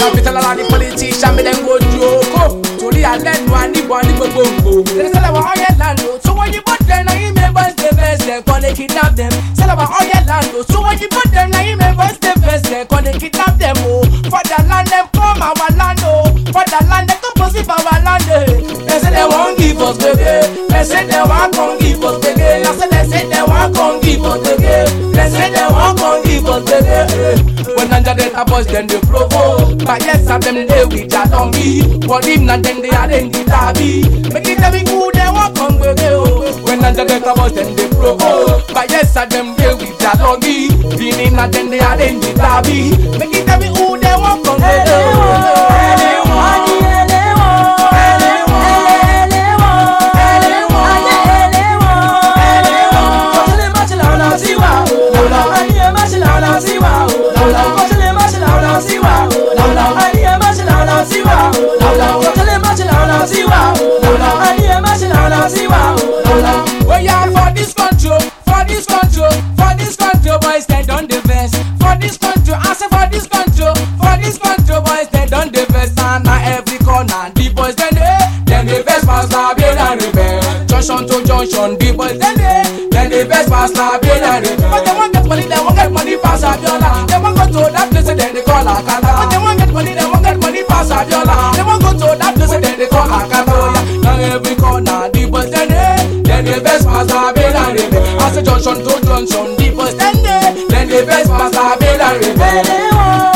now we tell all the politicians me them go joke. To the island one the body go go. They say about all your land, so when you put them, now you members the best. They call they kidnap them. Say about all your land, so when you put them, now you members the best. They call they kidnap them. Oh, for the land them come our land. Oh, for the land they come possess our land. They say they won't give us baby. They say they won't come give us baby. I say they say they won't come give us baby. They say they won't come give us baby. When under the boys then they provoke. But yes, of them they with that on me. But if not then they are in the lobby. Make it tell me who they won't come baby. When under the boys then they provoke. But yes, of them they with that on me. If not then they are in the lobby. Make it tell me who they won't come baby. Oh yeah, for this country, boys stand on the vest. For this country, I say for this country, boys stand on the vest. And now every corner, the boys then the best pass la bien and rebel. Junction to junction, the boys then the best pass la bien and rebel. But they won't get money pass Abiola. They won't go to that place and then they call Akala. But they won't get money pass Abiola. They won't go to that place and then they call Akala. Now every corner, the boys then the best pass la bien and rebel. I say junction to junction, the boys then the best pass la bien and rebel.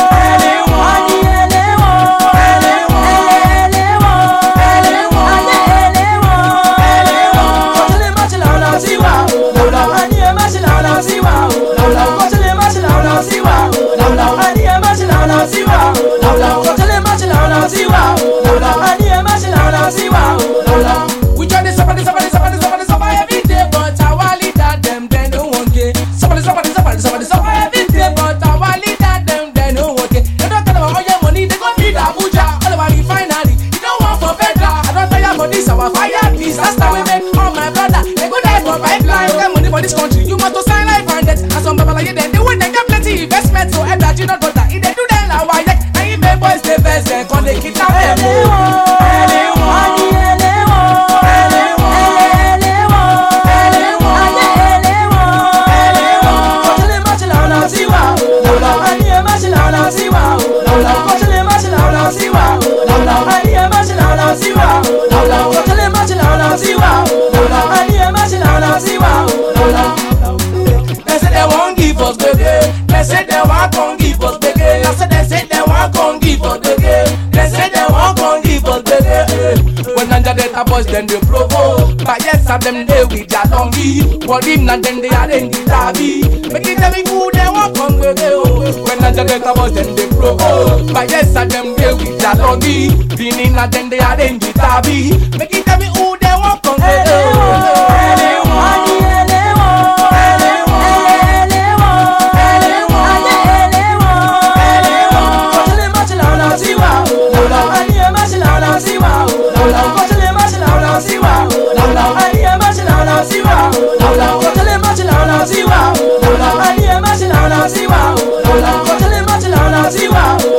We try to somebody every day, but our leader them they no one care. Somebody every day, but our leader them they no one care. They don't care about all your money, they gon' feed Abuja, all about refinery. You don't want for better, I don't tire for this, our fire peace. That's how we make all my brother. They go die for pipeline, get money for this country. You must to sign life and debt. And some people like you then they win, they get plenty investment. So energy not bother. If they do them like why yet, now you make boys the best, they come they kidnap them. They say they won't give us baby. They say they won't come give us baby. I said they say they won't come give us baby. They say they won't come give us baby. When under the boys then they provoke. But yes, of them they with their longy. But if not then they are in the lobby. Make it tell me who they won't come baby. When under the boys then they provoke. But yes, of them they with their longy. If not then they are in the lobby. Make it tell me who they won't come baby. Siwa